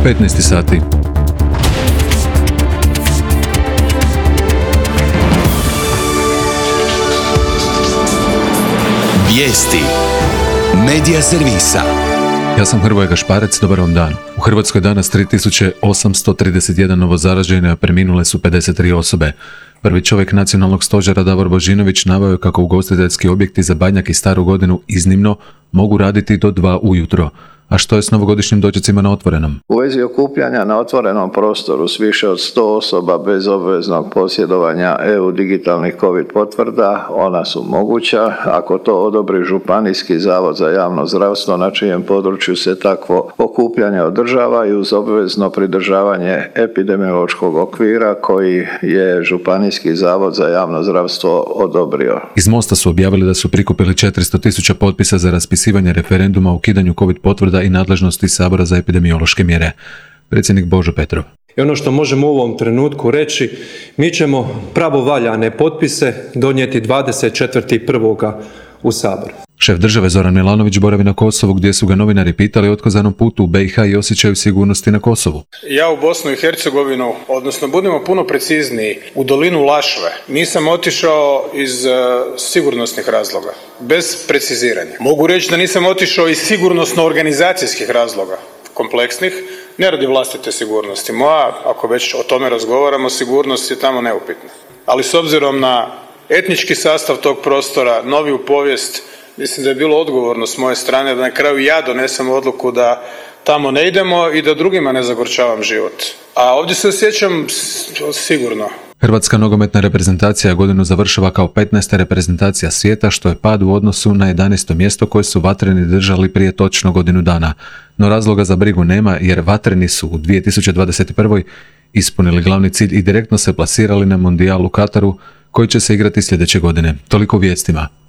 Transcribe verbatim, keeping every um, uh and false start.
petnaest sati. Vijesti Medija servisa. Ja sam Hrvoje Gašparec, dobar vam dan. U Hrvatskoj danas tri tisuće osamsto trideset jedan novozaraženih, a preminule su pedeset tri osobe. Prvi čovjek nacionalnog stožera Davor Božinović naveo je kako ugostiteljski objekti za Badnjak i Staru godinu iznimno mogu raditi do dva ujutro. A što je s novogodišnjim dočecima na otvorenom? U vezi okupljanja na otvorenom prostoru s više od sto osoba bez obveznog posjedovanja E U digitalnih COVID potvrda, ona su moguća ako to odobri Županijski zavod za javno zdravstvo na čijem području se takvo okupljanje održava i uz obvezno pridržavanje epidemiološkog okvira koji je Županijski zavod za javno zdravstvo odobrio. Iz Mosta su objavili da su prikupili četiristo tisuća potpisa za raspisivanje referenduma o ukidanju COVID potvrda i nadležnosti Sabora za epidemiološke mjere. Predsjednik Božo Petrov. I ono što možemo u ovom trenutku reći, mi ćemo pravovaljane potpise donijeti dvadeset četvrtog prvog u Sabor. Šef države Zoran Milanović boravi na Kosovu, gdje su ga novinari pitali o otkazanom putu u B i H i osjećaju sigurnosti na Kosovu. Ja u Bosnu i Hercegovinu, odnosno budemo puno precizniji, u dolinu Lašve, nisam otišao iz uh, sigurnosnih razloga, bez preciziranja. Mogu reći da nisam otišao iz sigurnosno-organizacijskih razloga, kompleksnih, ne radi vlastite sigurnosti. Moja, ako već o tome razgovaramo, sigurnost je tamo neupitna. Ali s obzirom na etnički sastav tog prostora, noviju povijest, mislim da je bilo odgovorno s moje strane da na kraju ja donesem odluku da tamo ne idemo i da drugima ne zagorčavam život. A ovdje se osjećam sigurno. Hrvatska nogometna reprezentacija godinu završava kao petnaesta reprezentacija svijeta, što je pad u odnosu na jedanaesto mjesto koje su vatreni držali prije točno godinu dana. No razloga za brigu nema, jer vatreni su u dvije tisuće dvadeset prve. ispunili glavni cilj i direktno se plasirali na Mondijal u Kataru, koji će se igrati sljedeće godine. Toliko u vijestima.